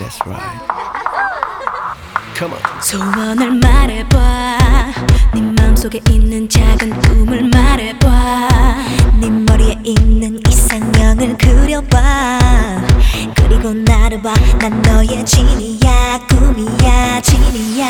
That's right. Come on. 소원을 말해봐. 네 마음속에 있는 작은 꿈을 말해봐. 네 머리에 있는 이상형을 그려봐. 그리고 나를 봐. 난 너의 진이야. 꿈이야. 진이야.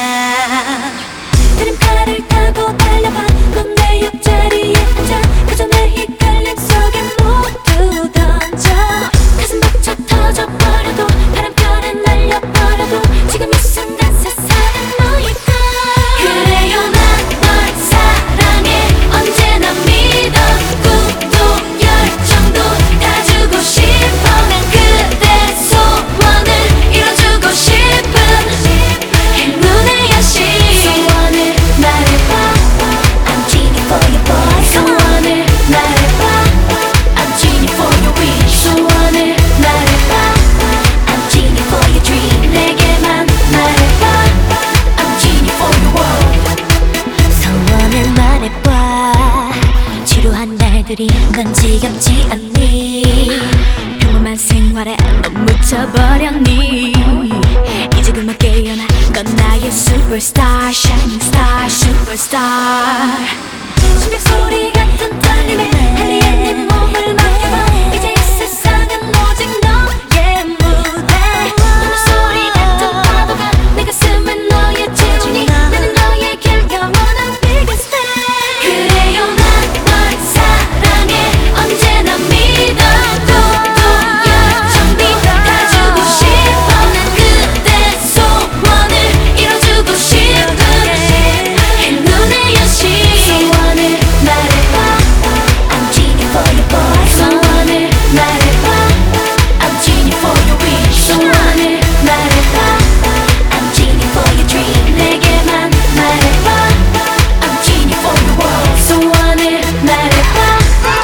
드림카를 타고 달려봐. 넌 내 옆자리에 앉아. 그저 내 헷갈림 속에 모두 던져. 가슴 벅차 터져버려도 바람결에 날려버려도 지금 이 순간 세상은 너일까. 그래요 난 널 사랑해. 언제나 믿어. 꿈도 열정도 다 주고 싶어. 난 그대 소원을 이뤄주고 싶은 행운의 여신. 소원을 말해봐. I'm genie for your boy. 소원을 말해봐. I'm genie for your wish. 소원을 말해봐. I'm genie for your dream. 내게만 말해봐. I'm genie for your world. 소원을 말해봐. 지루한 날들이 넌 지겹지 않니? 평범한 생활에 넌 묻혀버렸니? 이제 그만 깨어나. 넌 나의 superstar, shining star, superstar. 심장 소리 같은 떨림에 달리에 내 몸을 맡겨봐. 이제 이 세상은 오직 너의 무대. 너는 소리 같은 파도가 내 가슴에 너의 재준이. 나는 너에게 영원한 biggest fan. 그래요 난 널 사랑해. 언제나 믿어. 꿈도 열정도 다 주고 싶어. 난 그대 소원을 이뤄주고 싶은 행운의 여신. 소원을 말해봐. I'm genie for your boy. 소원을 말해봐. I'm genie for your wish. 소원을 말해봐. I'm genie for your dream. 내게만 말해봐. I'm genie for your world. 소원을 말해봐.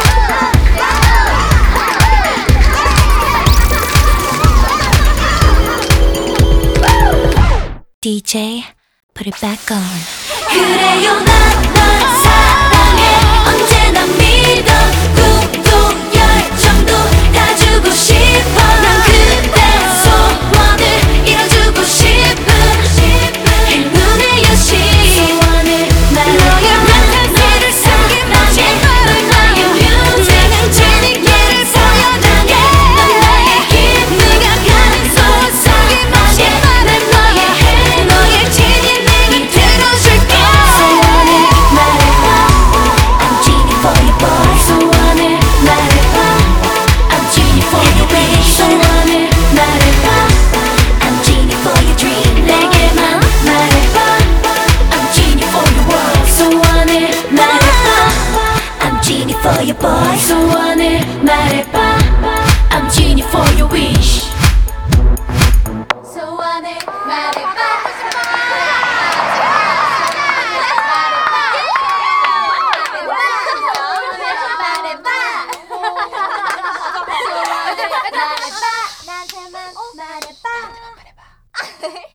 DJ, put it back on. 그래요 난 널 사랑해. 언제나 믿어. 꿈도 열정도 다 주고 싶어. 난 그대 소원을 이뤄주고 싶은 행운의 여신. 소원을 말해. 너의 멘탈스를 숨김없이 널 나의 뮤직. 진리를 보여줄게. 넌 나의 힘. 네가 가는 소원 숨김없이 난 너의 해. 너의 진리 내게 들어줄게. 소원을 말해봐. I'm genie for your boy. 소원을 말해봐. I'm genie for your wish. 소원을 말해봐. I'm genie for your dream. 내게만 말해봐. I'm genie for your world. 소원을 말해봐. I'm genie for your boy. 소원을 말해봐. I'm genie for your wish.